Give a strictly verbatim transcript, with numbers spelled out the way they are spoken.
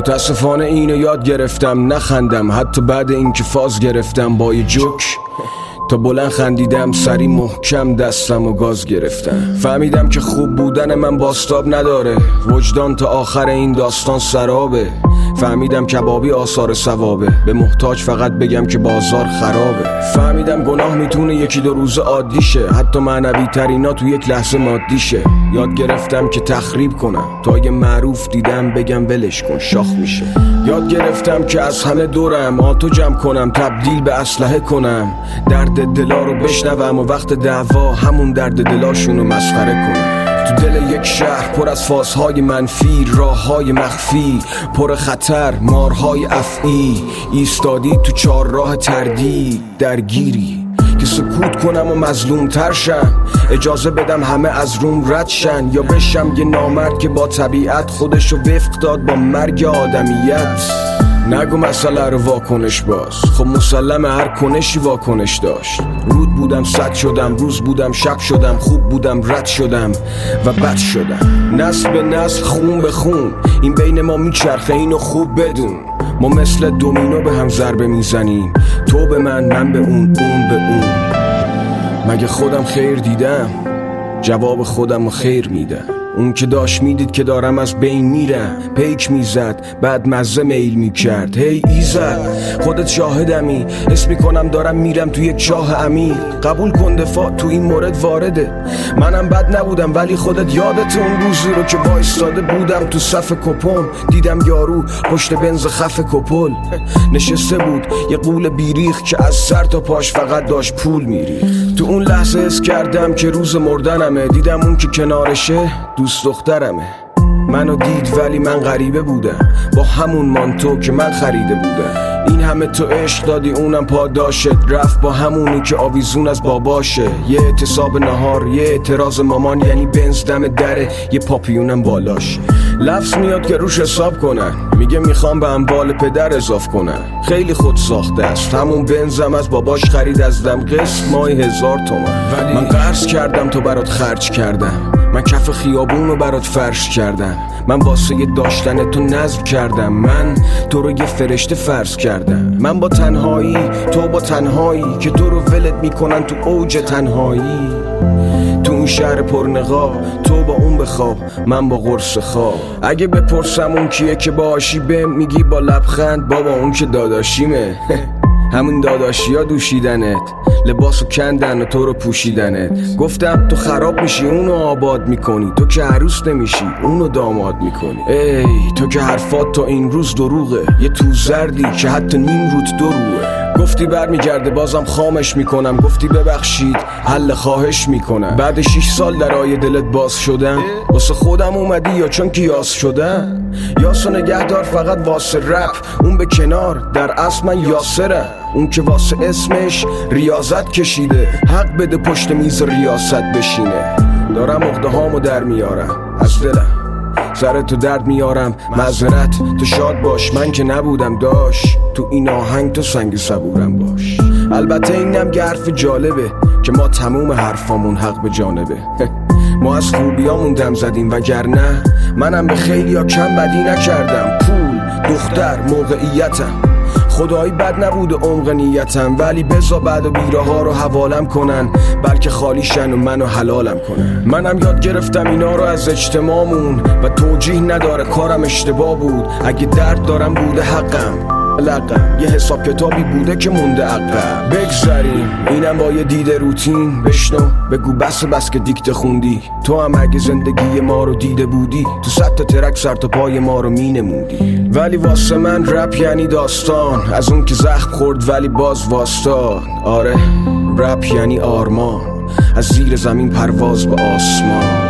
متاسفانه اینو یاد گرفتم نخندم، حتی بعد اینکه فاز گرفتم با یه جوک. تا بلند خندیدم سری محکم دستم و گاز گرفتم. فهمیدم که خوب بودن من باستاب نداره، وجدان تا آخر این داستان سرابه. فهمیدم کبابی آثار ثوابه، به محتاج فقط بگم که بازار خرابه. فهمیدم گناه میتونه یکی دو روز عادی شه، حتی معنوی ترینا تو یک لحظه مادی شه. یاد گرفتم که تخریب کنم، تا یه معروف دیدم بگم ولش کن شاخ میشه. یاد گرفتم که از همه دورم آتو جمع کنم، تبدیل به اسلحه کنم، درد دلا رو بشنوم و وقت دعوا همون درد دلاشونو مسخره کنم. تو دل یک شهر پر از فازهای منفی، راههای مخفی پر خطر، مارهای افعی، ایستادی تو چار راه تردید درگیری که سکوت کنم و مظلوم تر شم، اجازه بدم همه از روم رد شن، یا بشم یه نامرد که با طبیعت خودشو وفق داد با مرگ آدمیت. نگو مسئله رو واکنش باز، خب مسلمه هر کنشی واکنش داشت. رود بودم صد شدم، روز بودم شب شدم، خوب بودم رد شدم و بد شدم. نسل به نسل خون به خون این بین ما میچرخه، اینو خوب بدون. ما مثل دومینو به هم ضربه میزنیم، تو به من من به اون اون به اون. مگه خودم خیر دیدم؟ جواب خودم رو خیر میدم. اون که داشت میدید که دارم از بین میرم، پیک میزد بعد مزه میل میکرد. هی ایزد خودت شاهدمی، حس میکنم دارم میرم تو یک چاه عمیق. قبول کن دفاع تو این مورد وارده، منم بد نبودم ولی خودت یادت اون روزی رو که وایستاده بودم تو صف کپون، دیدم یارو پشت بنز خف کپل نشسته بود، یه قول بیریخ که از سر تا پاش فقط داشت پول میریخت. تو اون لحظه حس کردم که روز مردنمه، دیدم اون که کنارشه دوست دخترمه. منو دید ولی من غریبه بودم، با همون مانتو که من خریده بودم. این همه تو عشق دادی اونم پاداشت، رفت با همونی که آویزون از باباشه. یه اعتصاب نهار، یه اعتراض مامان، یعنی بنز دم دره، یه پاپیونم بالاش. لفظ میاد که روش حساب کنن، میگه میخوام به اموال پدر اضاف کنن. خیلی خود ساخته است، همون بنزم از باباش خرید از دم، قسط ماهی هزار تومن. ولی من قرض کردم تو برات خرج کردم، من کف خیابون رو برات فرش کردم، من واسه یه داشتن تو نظر کردم، من تو رو یه فرشته فرض کردم. من با تنهایی، تو با تنهایی که تو رو ولت میکنن تو اوج تنهایی. تو اون شهر پرنقاب، تو با اون بخواب، من با قرص خواب. اگه بپرسم اون کیه که باشی بهم میگی با لبخند بابا اون که داداشیمه. همون داداشی ها دوشیدنت، لباسو کندن و تو رو پوشیدنت. گفتم تو خراب میشی اونو آباد میکنی، تو که عروس نمیشی اونو داماد میکنی. ای تو که حرفات تا این روز دروغه، یه تو زردی که حتی نیم روت دروغه. گفتی برمیگرده بازم خامش میکنم، گفتی ببخشید حل خواهش میکنم. بعد شیش سال درای دلت باز شدم، واسه خودم اومدی یا چون که یاس شدم؟ یاسو نگهدار فقط واسه رپ، اون به کنار، در اصل من یاسرم. اون که واسه اسمش ریاضت کشیده، حق بده پشت میز ریاست بشینه. دارم عقده هامو در میارم از دلم، سر تو درد میارم معذرت، تو شاد باش من که نبودم داش، تو این آهنگ تو سنگ صبورم باش. البته اینم که حرف جالبه که ما تموم حرفامون حق به جانبه. ما از خوبیامون دم زدیم وگرنه منم به خیلی ها کم بدی نکردم. پول، دختر، موقعیتم، خدایی بد نبود عمق نیتم، ولی بزا بعد و بیره ها رو حوالم کنن، بلکه خالی شن و منو حلالم کنن. منم یاد گرفتم اینا رو از اجتماعمون و توجیه نداره کارم اشتباه بود. اگه درد دارم بوده حقم، لقم یه حساب کتابی بوده که مونده عقب. بگذاریم اینم با یه دیده روتین، بشنو بگو بس بس که دیکته خوندی. تو هم اگه زندگی ما رو دیده بودی، تو صد تا ترک سر تا پای ما رو می نمودی. ولی واسه من رپ یعنی داستان، از اون که زخم خورد ولی باز واسطان. آره رپ یعنی آرمان، از زیر زمین پرواز به آسمان.